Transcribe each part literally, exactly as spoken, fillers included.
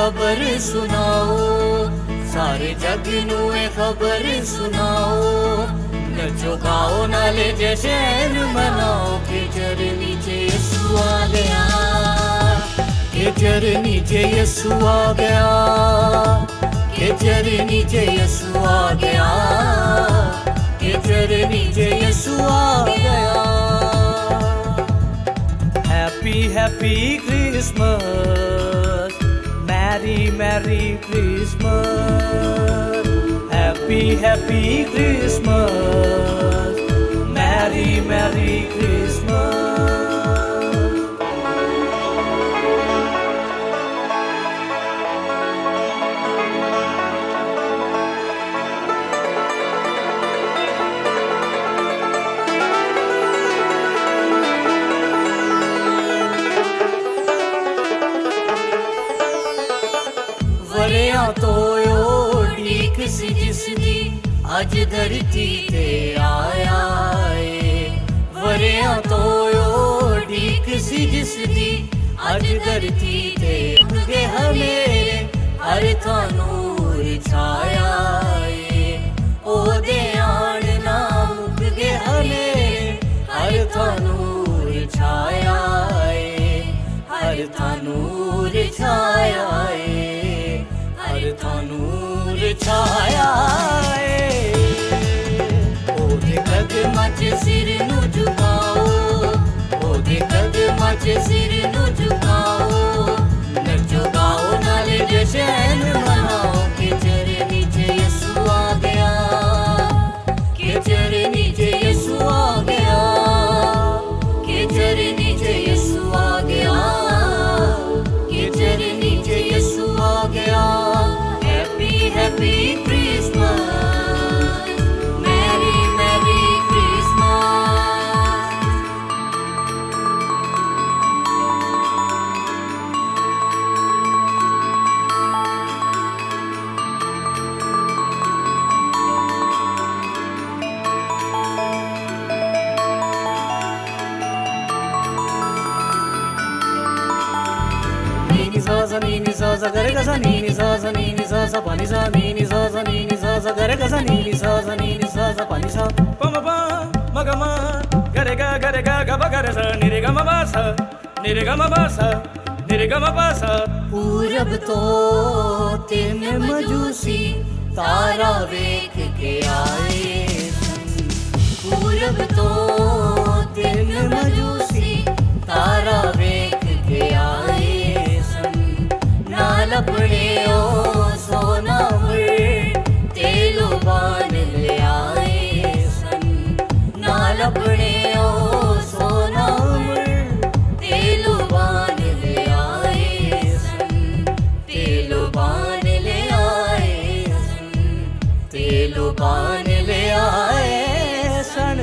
खबर सुनाओ, सारे जग नू ए खबर सुनाओ। नचो गाओ नाले जश्न मनाओ के चर नीचे यीशु आ गया, के चर नीचे यीशु आ गया, के चर नीचे यीशु आ गया, के चर नीचे यीशु आ गया। Happy happy Christmas, merry merry Christmas, happy happy Christmas, merry merry Christmas. वरिया तोयो ढीक सी जिसदी अज धरती ते आया है, वरिया तोयो ढीक सी जिसदी अज धरती ते गे हमेरे हर थानूर छाया है। ओदे आण ना मुक गे हमेरे हर थानूर छाया है, हर थानूर छाया है, हर थानूर छाया है। ओदे कदमां च सिर नू झुकाओ, ओदे कदमां च सिर नू झुकाओ। नचो गाओ नाले जश्न मनाओ के चर नीचे यीशु आ गया, के चर नीचे यीशु आ गया, के चर नीचे यीशु आ गया, के चर नीचे यीशु आ गया। Happy Christmas, Merry Merry Christmas। Ni sa sa ni ni sa sa gare ga sa ni ni sa sa ni ni sa sa pa ni sa ni ni sa sa ni ni sa sa gare ga sa ni ni sa sa ni ni sa sa pa ni sa pa ma pa ma ga ma gare ga gare ga ga ba gare sa ni re ga ma ba sa ni re ga ma ba sa ni re ga ma ba sa। पूरब तो तीन मजूसी तारा वेख के आए, पूरब तो तीन मजूसी तारा वेख के आए। नाल अपने ओ सोना मुर तेलो बान ले आए सन, नाल अपने ओ सोना मुर तेलो बान ले आए सन, तेलो बान ले आए सन, तेलो बान ले आए सन।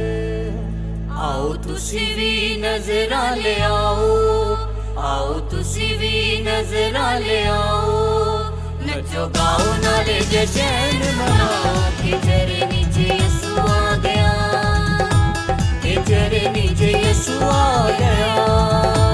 आओ तुसी भी नजरा ले आओ, आओ तुसी भी नजरा ले आओ। नचो गाओ नाले जश्न मनाओ के चर नीचे यीशु आ गया, के चर नीचे यीशु आ गया।